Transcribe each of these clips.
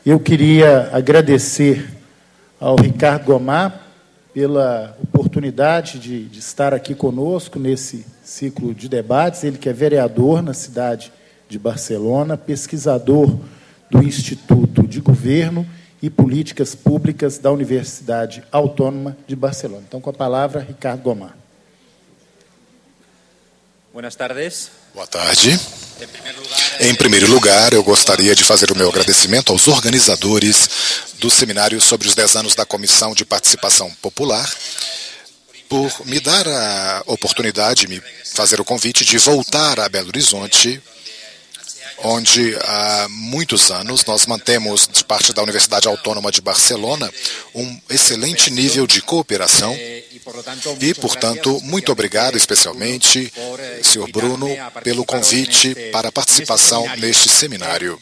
Eu queria agradecer ao Ricardo Gomar pela oportunidade de estar aqui conosco nesse ciclo de debates. Ele que é vereador na cidade de Barcelona, pesquisador do Instituto de Governo e Políticas Públicas da Universidade Autônoma de Barcelona. Então, com a palavra, Ricardo Gomar. Buenas tardes. Boa tarde. Em primeiro lugar, eu gostaria de fazer o meu agradecimento aos organizadores do seminário sobre os 10 anos da Comissão de Participação Popular por me dar a oportunidade, me fazer o convite de voltar a Belo Horizonte, onde há muitos anos nós mantemos, de parte da Universidade Autônoma de Barcelona, um excelente nível de cooperação e, portanto, muito obrigado especialmente, Sr. Bruno, pelo convite para a participação neste seminário.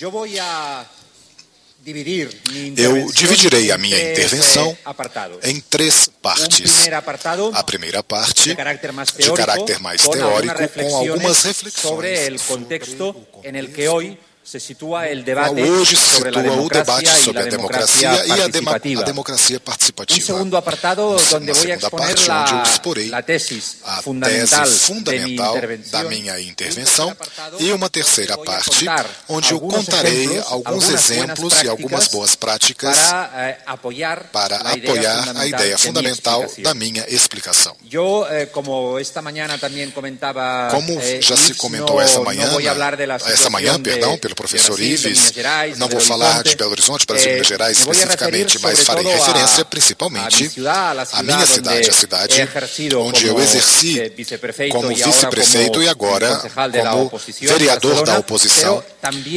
Eu dividirei a minha intervenção em 3 partes. A primeira parte, de caráter mais teórico, com algumas reflexões se situa o debate sobre a democracia e a democracia participativa. Um segundo apartado, onde vou exponer onde eu exporei a tese fundamental da minha intervenção, e uma terceira parte, onde eu contarei alguns exemplos e algumas boas práticas para apoiar a ideia fundamental da minha explicação. Como já se comentou essa manhã, pelo professor Ives, não vou falar de Belo Horizonte, Brasil e Minas Gerais especificamente, mas farei referência principalmente à minha cidade, a cidade onde eu exerci como vice-prefeito e agora como vereador da oposição,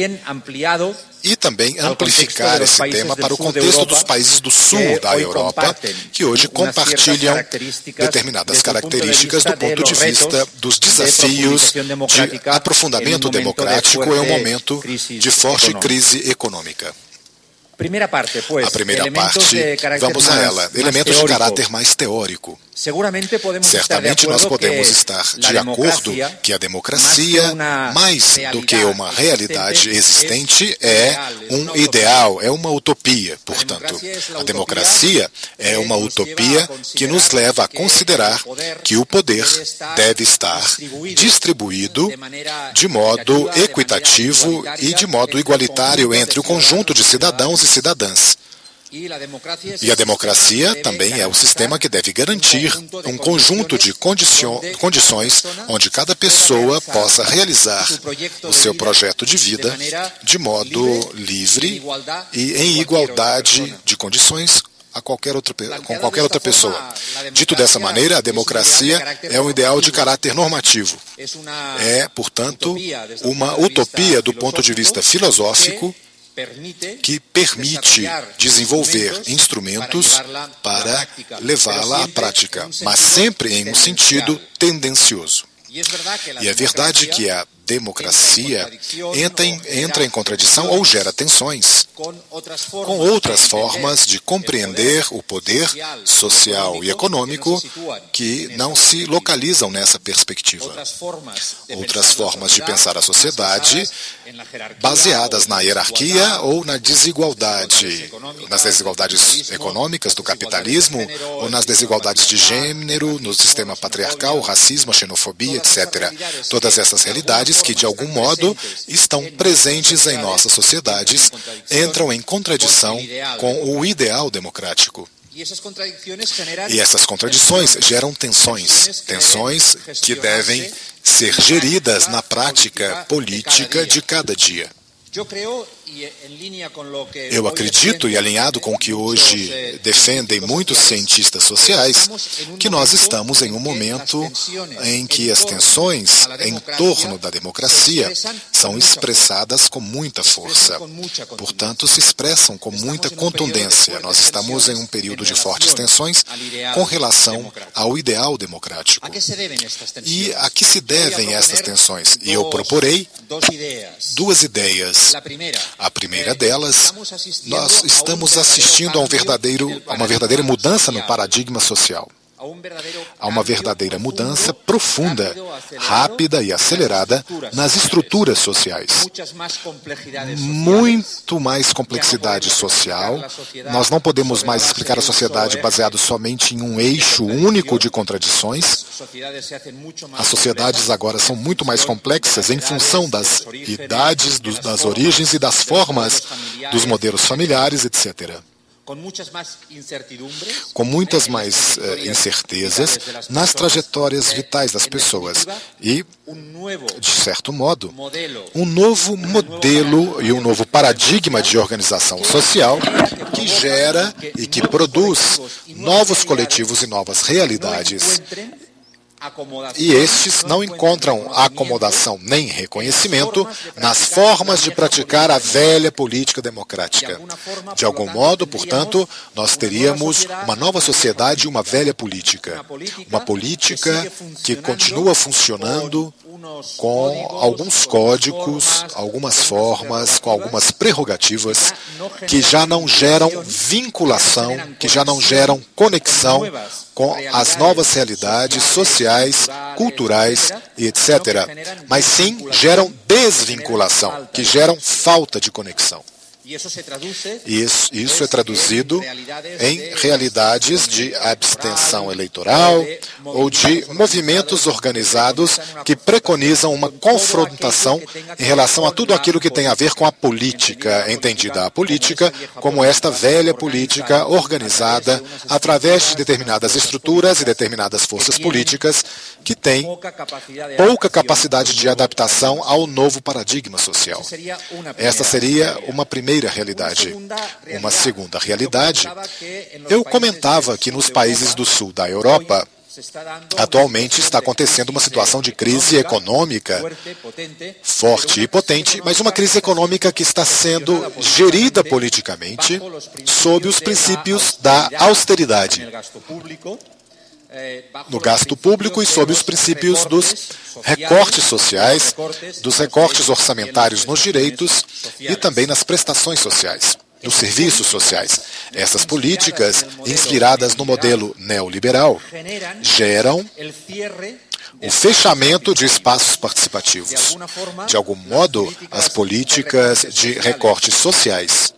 e também amplificar esse tema para o contexto dos países do sul da Europa, que hoje compartilham determinadas características do ponto de vista dos desafios de aprofundamento democrático em um momento de forte crise econômica. A primeira parte, vamos a ela. Elementos de caráter mais teórico. Certamente nós podemos estar de acordo que a democracia, mais do que uma realidade existente, é um ideal, é uma utopia. Portanto, a democracia é uma utopia que nos leva a considerar que o poder deve estar distribuído de modo equitativo e de modo igualitário entre o conjunto de cidadãos e cidadãs. E a democracia também é o sistema que deve garantir um conjunto de condições onde cada pessoa possa realizar o seu projeto de vida de modo livre e em igualdade de condições com qualquer outra pessoa. Dito dessa maneira, a democracia é um ideal de caráter normativo. É, portanto, uma utopia do ponto de vista filosófico que permite desenvolver instrumentos para levá-la à prática, mas sempre em um sentido tendencioso. E é verdade que a democracia entra em contradição ou gera tensões com outras formas de compreender o poder social e econômico que não se localizam nessa perspectiva. Outras formas de pensar a sociedade baseadas na hierarquia ou na desigualdade, nas desigualdades econômicas do capitalismo ou nas desigualdades de gênero, no sistema patriarcal, o racismo, a xenofobia, etc. Todas essas realidades que, de algum modo, estão presentes em nossas sociedades, entram em contradição com o ideal democrático. E essas contradições geram tensões que devem ser geridas na prática política de cada dia. Eu acredito, e alinhado com o que hoje defendem muitos cientistas sociais, que nós estamos em um momento em que as tensões em torno da democracia são expressadas com muita força. Portanto, se expressam com muita contundência. Nós estamos em um período de fortes tensões com relação ao ideal democrático. E a que se devem estas tensões? E eu proporei 2 ideias. A primeira delas, nós estamos assistindo a uma verdadeira mudança no paradigma social. Há uma verdadeira mudança profunda, rápida e acelerada nas estruturas sociais. Muito mais complexidade social. Nós não podemos mais explicar a sociedade baseado somente em um eixo único de contradições. As sociedades agora são muito mais complexas em função das idades, das origens e das formas dos modelos familiares, etc. Com muitas mais incertezas nas trajetórias vitais das pessoas e, de certo modo, um novo modelo e um novo paradigma de organização social que gera e que produz novos coletivos e novas realidades. E estes não encontram acomodação nem reconhecimento nas formas de praticar a velha política democrática. De algum modo, portanto, nós teríamos uma nova sociedade e uma velha política. Uma política que continua funcionando com alguns códigos, algumas formas, com algumas prerrogativas que já não geram vinculação, que já não geram conexão com as novas realidades sociais, culturais e etc. Mas sim geram desvinculação, que geram falta de conexão. E isso é traduzido em realidades de abstenção eleitoral ou de movimentos organizados que preconizam uma confrontação em relação a tudo aquilo que tem a ver com a política, entendida a política como esta velha política organizada através de determinadas estruturas e determinadas forças políticas que têm pouca capacidade de adaptação ao novo paradigma social. Esta seria uma primeira realidade. Uma segunda realidade, eu comentava que nos países do sul da Europa, atualmente está acontecendo uma situação de crise econômica forte e potente, mas uma crise econômica que está sendo gerida politicamente sob os princípios da austeridade no gasto público e sob os princípios dos recortes sociais, dos recortes orçamentários nos direitos e também nas prestações sociais, nos serviços sociais. Essas políticas, inspiradas no modelo neoliberal, geram o fechamento de espaços participativos. De algum modo, as políticas de recortes sociais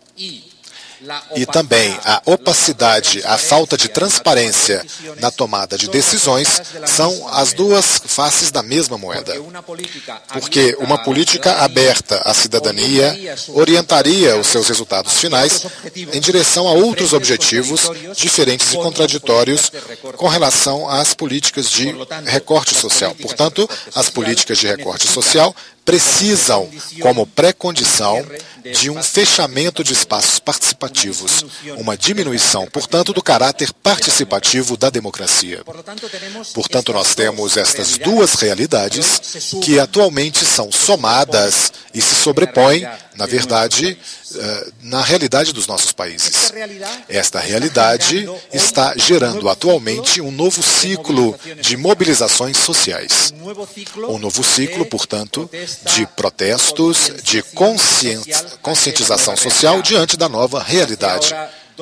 e também a opacidade, a falta de transparência na tomada de decisões são as duas faces da mesma moeda. Porque uma política aberta à cidadania orientaria os seus resultados finais em direção a outros objetivos diferentes e contraditórios com relação às políticas de recorte social. Portanto, as políticas de recorte social precisam, como pré-condição, de um fechamento de espaços participativos, uma diminuição, portanto, do caráter participativo da democracia. Portanto, nós temos estas duas realidades que atualmente são somadas e se sobrepõem, na verdade, na realidade dos nossos países. Esta realidade está gerando atualmente um novo ciclo de mobilizações sociais. Um novo ciclo, portanto, de protestos, de conscientização social diante da nova realidade.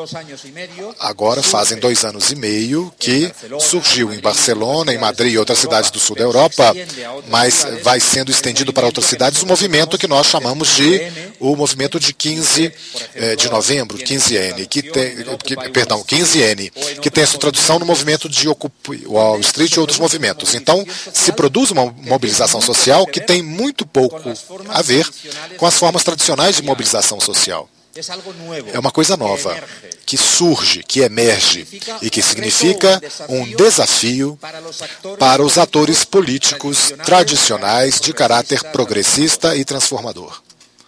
Agora fazem 2 anos e meio que surgiu em Barcelona, em Madrid e outras cidades do sul da Europa, mas vai sendo estendido para outras cidades o movimento que nós chamamos de o movimento de 15 de novembro, 15N, 15N, que tem essa tradução no movimento de Occupy Wall Street e outros movimentos. Então, se produz uma mobilização social que tem muito pouco a ver com as formas tradicionais de mobilização social. É uma coisa nova, que surge, que emerge e que significa um desafio para os atores políticos tradicionais de caráter progressista e transformador.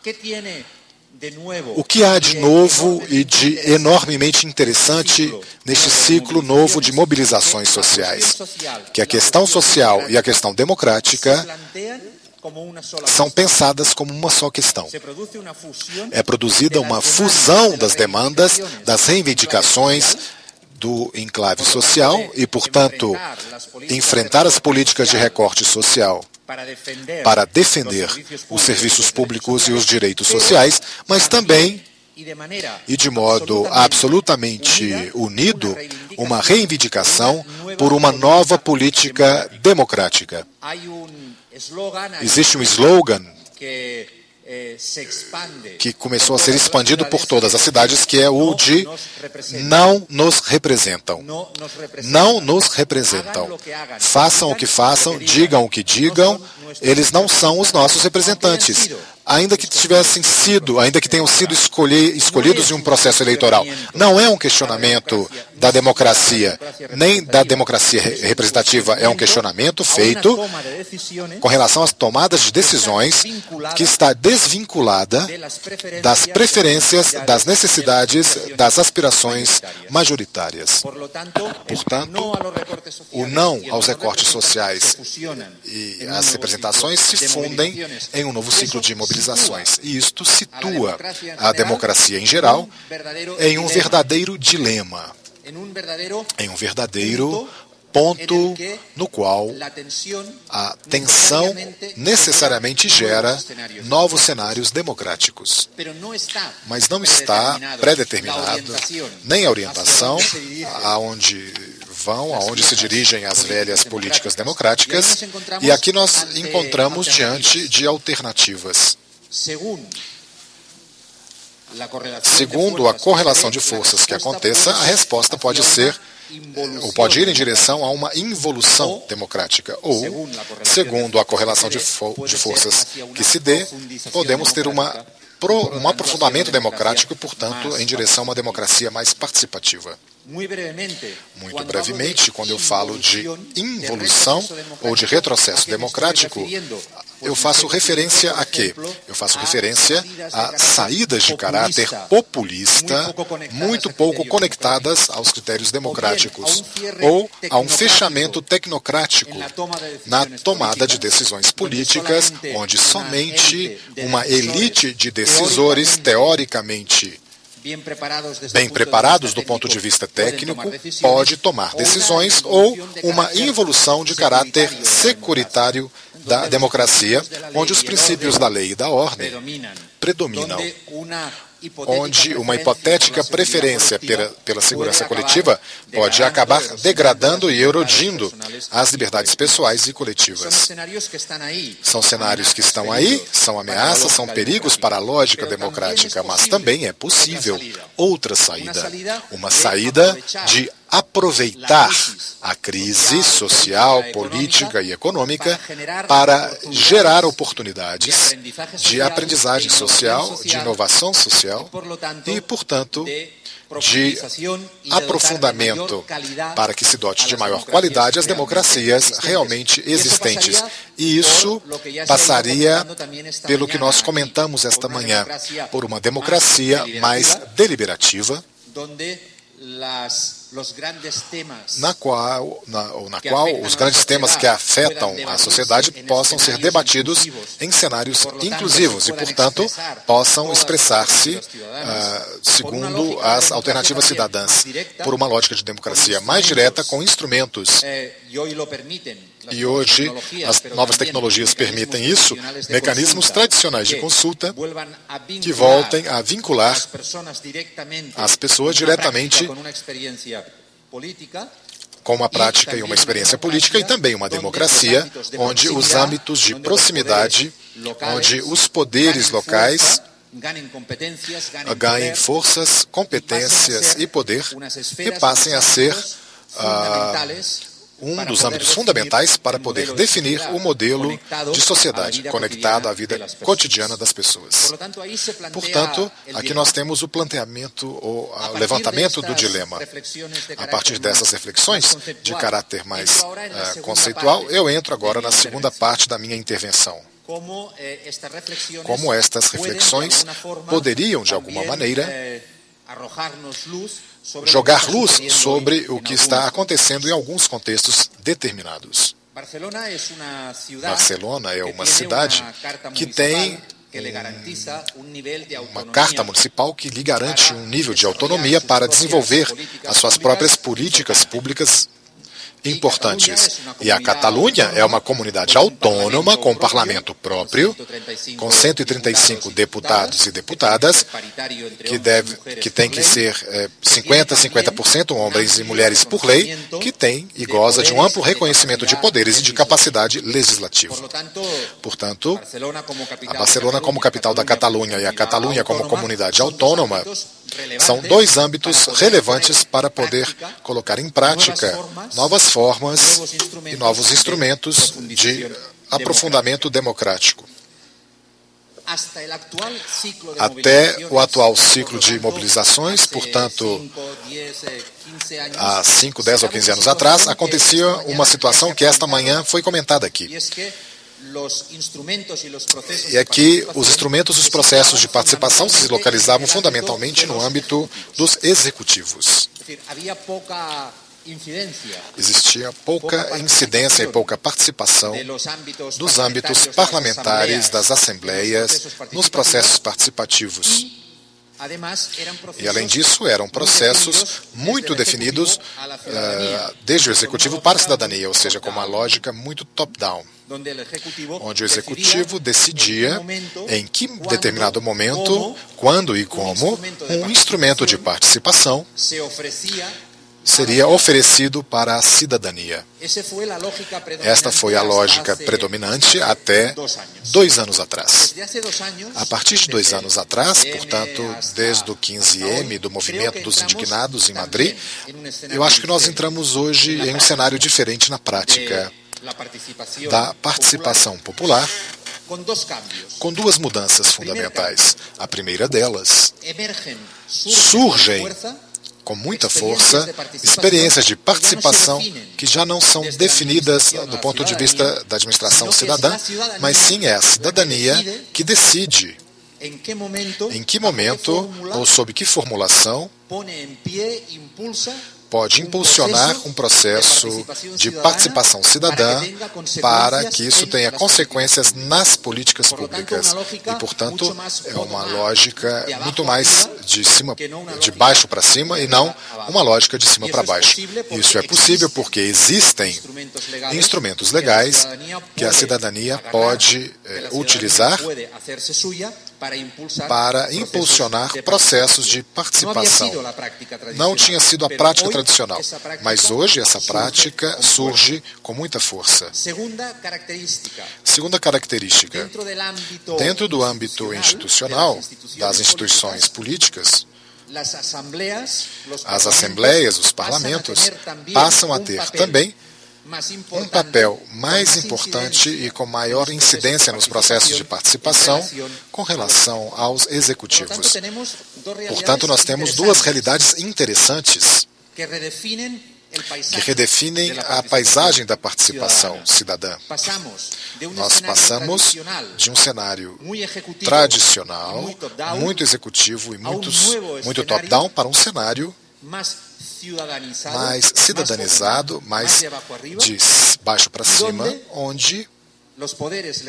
O que há de novo e de enormemente interessante neste ciclo novo de mobilizações sociais? Que a questão social e a questão democrática são pensadas como uma só questão. É produzida uma fusão das demandas, das reivindicações do enclave social e, portanto, enfrentar as políticas de recorte social para defender os serviços públicos e os direitos sociais, mas também, e de modo absolutamente unido, uma reivindicação por uma nova política democrática. Existe um slogan que começou a ser expandido por todas as cidades, que é o de não nos representam. Não nos representam. Façam o que façam, digam o que digam, eles não são os nossos representantes. Ainda que tenham sido escolhidos em um processo eleitoral. Não é um questionamento da democracia, nem da democracia representativa. É um questionamento feito com relação às tomadas de decisões que está desvinculada das preferências, das necessidades, das aspirações majoritárias. Portanto, o não aos recortes sociais e as representações se fundem em um novo ciclo de mobilizações. E isto situa a democracia em geral em um verdadeiro dilema, em um verdadeiro ponto no qual a tensão necessariamente gera novos cenários democráticos. Mas não está predeterminado nem a orientação aonde se dirigem as velhas políticas democráticas, e aqui nós encontramos diante de alternativas. Segundo a correlação de forças que aconteça, a resposta pode ir em direção a uma involução democrática. Ou, segundo a correlação de forças que se dê, podemos ter um aprofundamento democrático e, portanto, em direção a uma democracia mais participativa. Muito brevemente, quando eu falo de involução ou de retrocesso democrático, eu faço referência a quê? Eu faço referência a saídas de caráter populista, muito pouco conectadas aos critérios democráticos, ou a um fechamento tecnocrático na tomada de decisões políticas, onde somente uma elite de decisores, teoricamente bem preparados do ponto de vista técnico, pode tomar decisões, ou uma involução de caráter securitário da democracia, onde os princípios da lei e da ordem predominam, onde uma hipotética preferência pela segurança coletiva pode acabar degradando e erodindo as liberdades pessoais e coletivas. São cenários que estão aí, são ameaças, são perigos para a lógica democrática, mas também é possível outra saída, uma saída de aproveitar a crise social, política e econômica para gerar oportunidades de aprendizagem social, de inovação social e, portanto, de aprofundamento para que se dote de maior qualidade as democracias realmente existentes. E isso passaria pelo que nós comentamos esta manhã, por uma democracia mais deliberativa, na qual os grandes temas que afetam a sociedade possam ser debatidos em cenários inclusivos e, portanto, possam expressar-se segundo as alternativas cidadãs, por uma lógica de democracia mais direta, com instrumentos. E hoje as novas tecnologias permitem isso, mecanismos tradicionais de consulta que voltem a vincular as pessoas diretamente com uma prática e uma experiência política, e também uma democracia onde os âmbitos de proximidade, onde os poderes locais ganhem forças, competências e poder e passem a ser um dos âmbitos fundamentais para poder definir o modelo de sociedade conectado à vida cotidiana das pessoas. Portanto, aqui nós temos o planteamento, o levantamento do dilema. A partir dessas reflexões de caráter mais conceitual, eu entro agora na segunda parte da minha intervenção. Como estas reflexões poderiam, de alguma maneira, jogar luz sobre o que está acontecendo em alguns contextos determinados. Barcelona é uma cidade que tem uma carta municipal que lhe garante um nível de autonomia para desenvolver as suas próprias políticas públicas importantes. E a Catalunha é uma comunidade autônoma com parlamento próprio, com 135 deputados e deputadas, que tem que ser 50% homens e mulheres por lei, que tem e goza de um amplo reconhecimento de poderes e de capacidade legislativa. Portanto, a Barcelona como capital da Catalunha e a Catalunha como comunidade autônoma são dois âmbitos relevantes para poder colocar em prática novas formas e novos instrumentos de aprofundamento democrático. Até o atual ciclo de mobilizações, portanto, há 5, 10 ou 15 anos atrás, acontecia uma situação que esta manhã foi comentada aqui. E aqui os instrumentos e os processos de participação se localizavam fundamentalmente no âmbito dos executivos. Existia pouca incidência e pouca participação dos âmbitos parlamentares, das assembleias, nos processos participativos. E, além disso, eram processos muito definidos desde o executivo para a cidadania, ou seja, com uma lógica muito top-down, onde o executivo decidia em que determinado momento, quando e como, um instrumento de participação seria oferecido para a cidadania. Esta foi a lógica predominante até 2 anos atrás. A partir de 2 anos atrás, portanto, desde o 15M, do movimento dos indignados em Madrid, eu acho que nós entramos hoje em um cenário diferente na prática da participação popular, com 2 mudanças fundamentais. A primeira delas, surgem com muita força, experiências de participação que já não são definidas do ponto de vista da administração cidadã, mas sim é a cidadania que decide em que momento ou sob que formulação pode impulsionar um processo de participação cidadã para que isso tenha consequências nas políticas públicas. E, portanto, é uma lógica muito mais de baixo para cima e não uma lógica de cima para baixo. Isso é possível porque existem instrumentos legais que a cidadania pode utilizar para impulsionar processos de participação. Não tinha sido a prática tradicional, mas hoje essa prática surge com muita força. Segunda característica, dentro do âmbito institucional, das instituições políticas, as assembleias, os parlamentos, passam a ter também um papel mais importante e com maior incidência nos processos de participação com relação aos executivos. Portanto, nós temos 2 realidades interessantes que redefinem a paisagem da participação cidadã. Nós passamos de um cenário tradicional, muito executivo e muito top-down, para um cenário mais cidadanizado, mais de baixo para cima, onde os poderes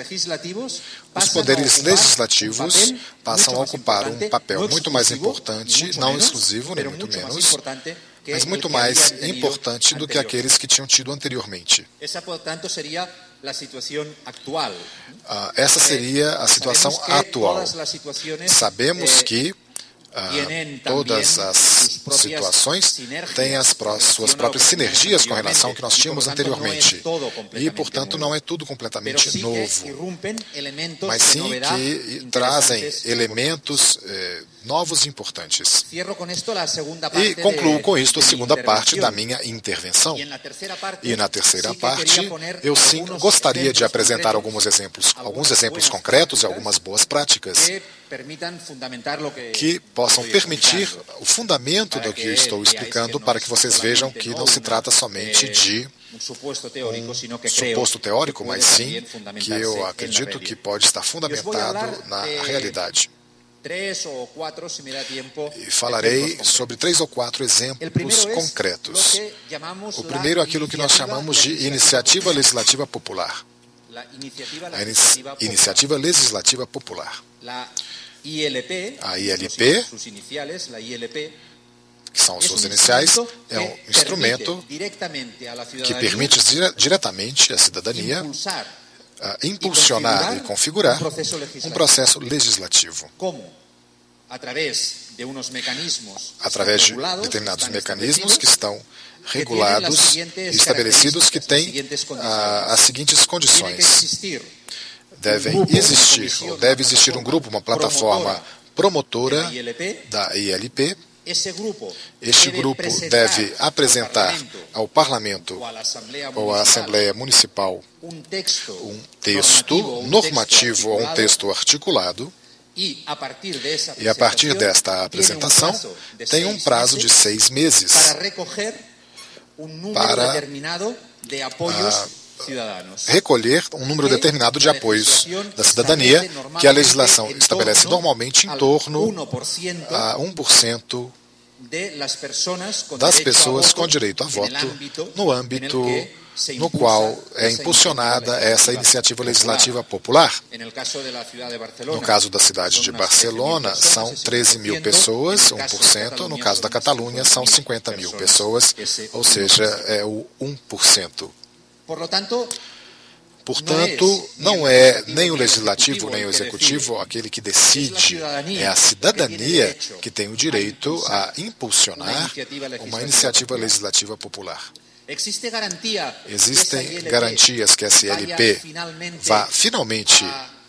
legislativos passam a ocupar um papel muito mais importante, não exclusivo, nem muito menos, mas muito mais importante do que aqueles que tinham tido anteriormente. Essa seria a situação atual. Sabemos que todas as situações têm as suas próprias sinergias com relação ao que nós tínhamos anteriormente. E, portanto, não é tudo completamente novo, mas sim que trazem elementos novos e importantes. E concluo com isto a segunda parte da minha intervenção. E na terceira parte, eu sim gostaria de apresentar alguns exemplos concretos e algumas boas práticas que possam permitir o fundamento do que eu estou explicando, para que vocês vejam que não se trata somente de um suposto teórico, mas sim que eu acredito que pode estar fundamentado na realidade. E falarei sobre 3 ou 4 exemplos concretos. O primeiro é aquilo que nós chamamos de iniciativa legislativa popular. A iniciativa legislativa popular. A ILP, que são suas iniciais, é um instrumento que permite diretamente à cidadania impulsionar e configurar um processo legislativo. Através de determinados mecanismos que estão regulados e estabelecidos, que têm as seguintes condições. Deve existir um grupo, uma plataforma promotora da ILP. Este grupo deve apresentar ao Parlamento ou à Assembleia Municipal um texto normativo ou um texto articulado. E a partir desta apresentação, tem um prazo de 6 meses para recolher um número determinado de apoios da cidadania, que a legislação estabelece normalmente em torno a 1% das pessoas com direito a voto no âmbito no qual é impulsionada essa iniciativa legislativa popular. No caso da cidade de Barcelona, são 13 mil pessoas, 1%. No caso da Catalunha, são 50 mil pessoas, ou seja, é o 1%. Portanto, não é nem o legislativo nem o executivo aquele que decide, é a cidadania que tem o direito a impulsionar uma iniciativa legislativa popular. Existem garantias que a SLP vá finalmente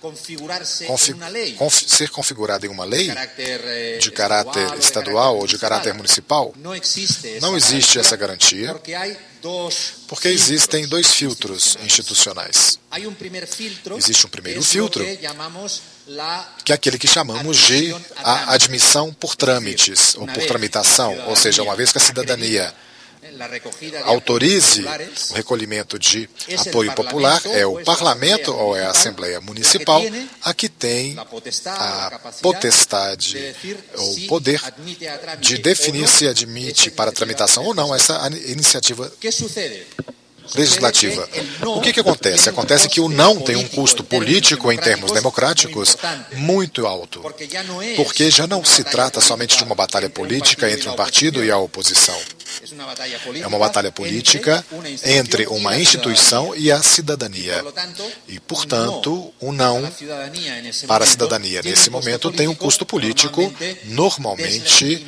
ser configurada em uma lei de caráter estadual ou de caráter municipal? Não existe essa garantia, porque existem 2 filtros institucionais. Existe um primeiro filtro, que é aquele que chamamos de a admissão por trâmites, ou por tramitação, ou seja, uma vez que a cidadania autorize o recolhimento de apoio popular, é o Parlamento ou é a Assembleia Municipal a que tem a potestade ou poder de definir se admite para tramitação ou não essa iniciativa legislativa. O que acontece? Acontece que o não tem um custo político em termos democráticos muito alto, porque já não se trata somente de uma batalha política entre um partido e a oposição. É uma batalha política entre uma instituição e a cidadania. E, portanto, o não para a cidadania nesse momento tem um custo político normalmente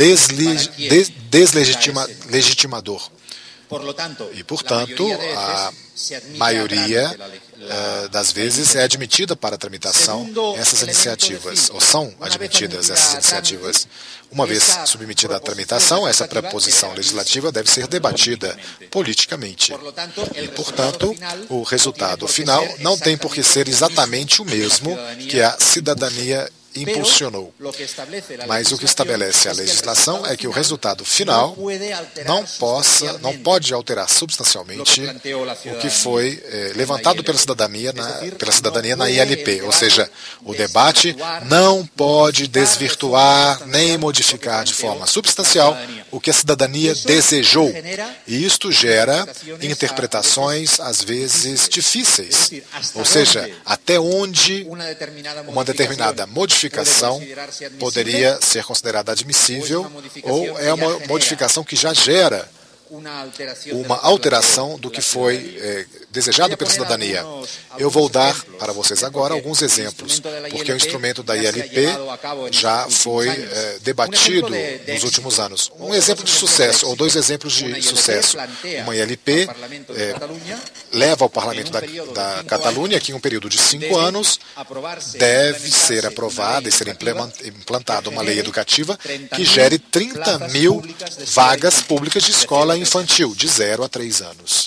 deslegitimador. E, portanto, a maioria das vezes é admitida para a tramitação essas iniciativas, ou são admitidas essas iniciativas. Uma vez submetida à tramitação, essa proposição legislativa deve ser debatida politicamente. E, portanto, o resultado final não tem por que ser exatamente o mesmo que a cidadania impulsionou. Mas o que estabelece a legislação é que o resultado final não pode alterar substancialmente o que foi levantado pela cidadania na ILP. Ou seja, o debate não pode desvirtuar nem modificar de forma substancial o que a cidadania desejou. E isto gera interpretações, às vezes, difíceis. Ou seja, até onde uma determinada modificação poderia ser considerada admissível ou é uma modificação que já gera uma alteração do que foi desejado pela cidadania. Eu vou dar para vocês agora alguns exemplos, porque o instrumento da ILP já foi debatido nos últimos anos. Um exemplo de sucesso, ou 2 exemplos de sucesso. Uma ILP leva ao Parlamento da Catalunha, que em um período de 5 anos deve ser aprovada e ser implantada uma lei educativa que gere 30 mil vagas públicas de escola infantil, de 0 a 3 anos.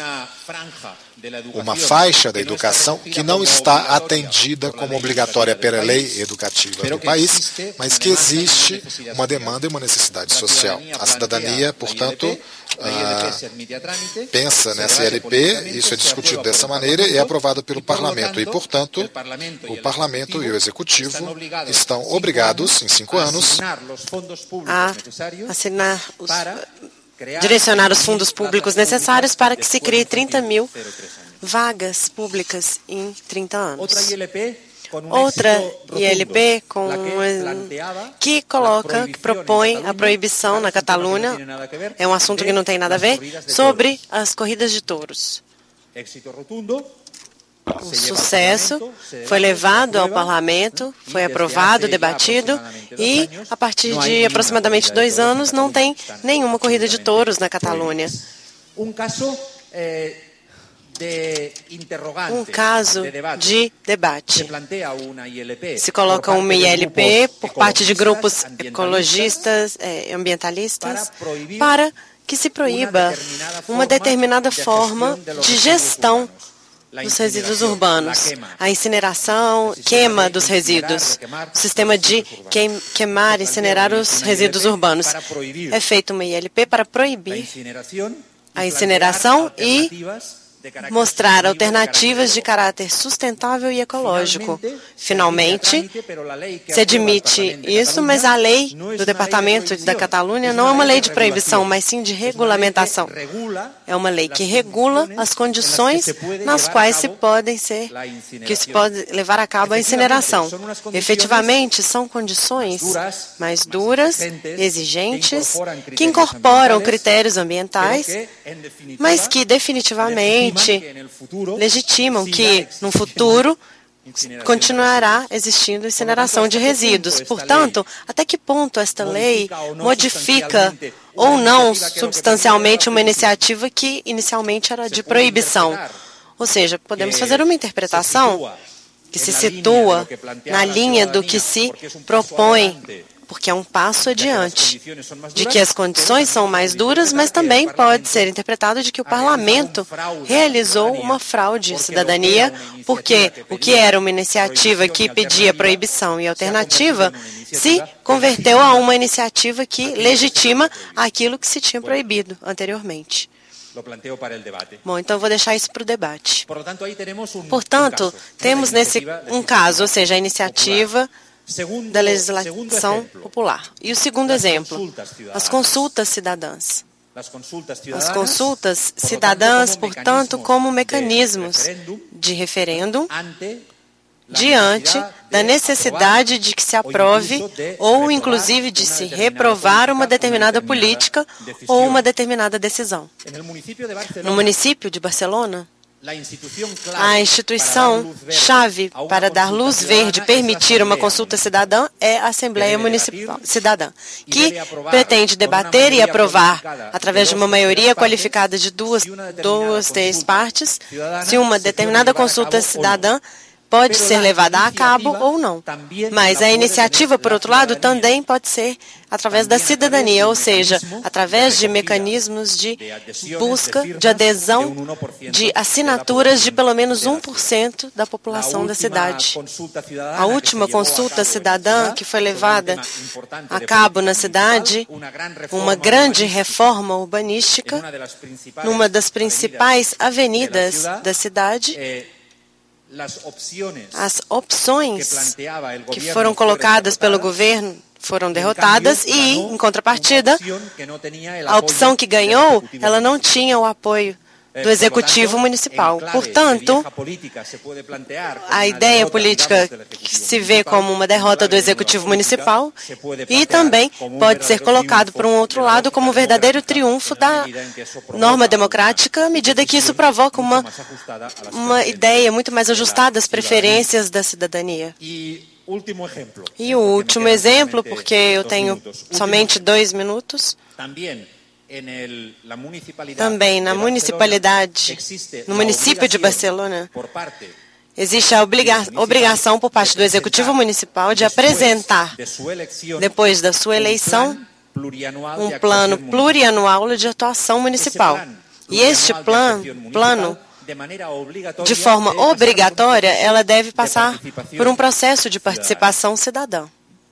Uma faixa da educação que não está atendida como obrigatória pela lei educativa do país, mas que existe uma demanda e uma necessidade social. A cidadania, portanto, pensa nessa ILP, isso é discutido dessa maneira e é aprovado pelo Parlamento. E, portanto, o Parlamento e o Executivo estão obrigados, em 5 anos, direcionar os fundos públicos necessários para que se crie 30 mil vagas públicas em 30 anos. outra ILP que propõe a proibição na Catalunha, é um assunto que não tem nada a ver, sobre as corridas de touros. O sucesso foi levado ao parlamento, foi aprovado, debatido, e a partir de aproximadamente 2 anos não tem nenhuma corrida de touros na Catalunha. Um caso de debate. Se coloca uma ILP por parte de grupos ecologistas, ambientalistas, para que se proíba uma determinada forma de gestão dos resíduos urbanos, a incineração, queima dos resíduos, o sistema de queimar, incinerar os resíduos urbanos. É feita uma ILP para proibir a incineração e mostrar alternativas de caráter sustentável e ecológico. Finalmente, se admite isso, mas a lei do Departamento da Catalunha não é uma lei de proibição, mas sim de regulamentação. É uma lei que regula as condições nas quais se pode levar a cabo a incineração. Efetivamente, são condições mais duras, exigentes, que incorporam critérios ambientais, mas que definitivamente legitimam que, no futuro, continuará existindo incineração de resíduos. Portanto, até que ponto esta lei modifica ou não substancialmente uma iniciativa que inicialmente era de proibição? Ou seja, podemos fazer uma interpretação que se situa na linha do que se propõe, porque é um passo adiante, de que as condições são mais duras, mas também pode ser interpretado de que o parlamento realizou uma fraude à cidadania, porque o que era uma iniciativa que pedia proibição e alternativa se converteu a uma iniciativa que legitima aquilo que se tinha proibido anteriormente. Bom, então eu vou deixar isso para o debate. Portanto, temos um caso, ou seja, a iniciativa da legislação popular. E o segundo exemplo, as consultas cidadãs. As consultas cidadãs, portanto, como mecanismos de referêndum diante da necessidade de que se aprove ou, inclusive, de se reprovar uma determinada política ou uma determinada decisão. No município de Barcelona, a instituição-chave para dar luz verde e permitir uma consulta cidadã é a Assembleia Municipal Cidadã, que pretende debater e aprovar, através de uma maioria qualificada de duas terças partes, se uma determinada consulta cidadã pode ser levada a cabo ou não. Mas a iniciativa, por outro lado, também pode ser através da cidadania, ou seja, através de mecanismos de busca de adesão de assinaturas de pelo menos 1% da população da cidade. A última consulta cidadã que foi levada a cabo na cidade, uma grande reforma urbanística, numa das principais avenidas da cidade, as opções que foram colocadas pelo governo foram derrotadas e, em contrapartida, a opção que ganhou, ela não tinha o apoio do Executivo Municipal. Portanto, a ideia política que se vê como uma derrota do Executivo Municipal e também pode ser colocado por um outro lado como um verdadeiro triunfo da norma democrática, à medida que isso provoca uma ideia muito mais ajustada às preferências da cidadania. E o último exemplo, porque eu tenho somente 2 minutos, também na municipalidade, no município de Barcelona, existe a obrigação por parte do Executivo Municipal de apresentar, depois da sua eleição, um plano plurianual de atuação municipal. E este plano, de forma obrigatória, ela deve passar por um processo de participação cidadã.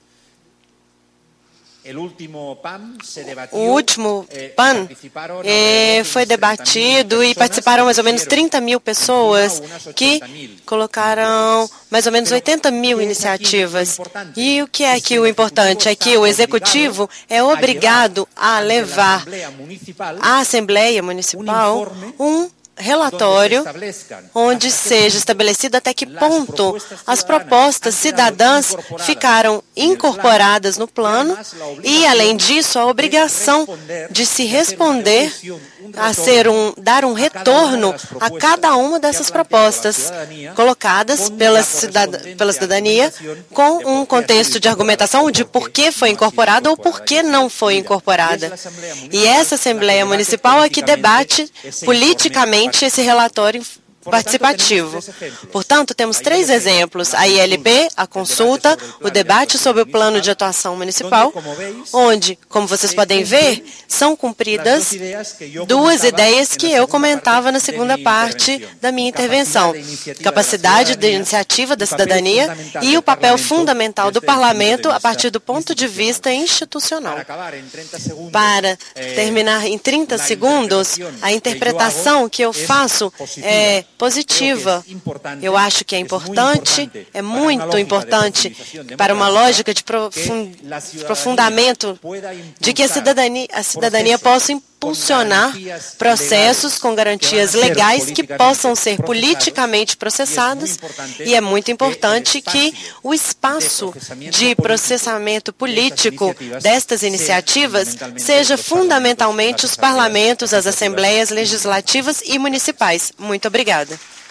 O último PAN foi debatido e participaram mais ou menos 30 mil pessoas que colocaram mais ou menos 80 mil iniciativas. E o que é que o importante? É que o Executivo é obrigado a levar à Assembleia Municipal um relatório onde seja estabelecido até que ponto as propostas cidadãs ficaram incorporadas no plano e, além disso, a obrigação de se responder dar um retorno a cada uma dessas propostas colocadas pela cidadania com um contexto de argumentação de por que foi incorporada ou por que não foi incorporada. E essa Assembleia Municipal é que debate politicamente esse relatório participativo. Portanto, temos 3 exemplos: a ILP, a consulta, o debate sobre o plano de atuação municipal, onde, como vocês podem ver, são cumpridas 2 ideias que eu comentava na segunda parte da minha intervenção: capacidade de iniciativa da cidadania e o papel fundamental do parlamento a partir do ponto de vista institucional. Para terminar em 30 segundos, a interpretação que eu faço é positiva. Eu acho que é importante, é muito importante para uma lógica de aprofundamento de que a cidadania possa impulsionar processos com garantias legais que possam ser politicamente processados, e é muito importante que o espaço de processamento político destas iniciativas seja fundamentalmente os parlamentos, as assembleias legislativas e municipais. Muito obrigada.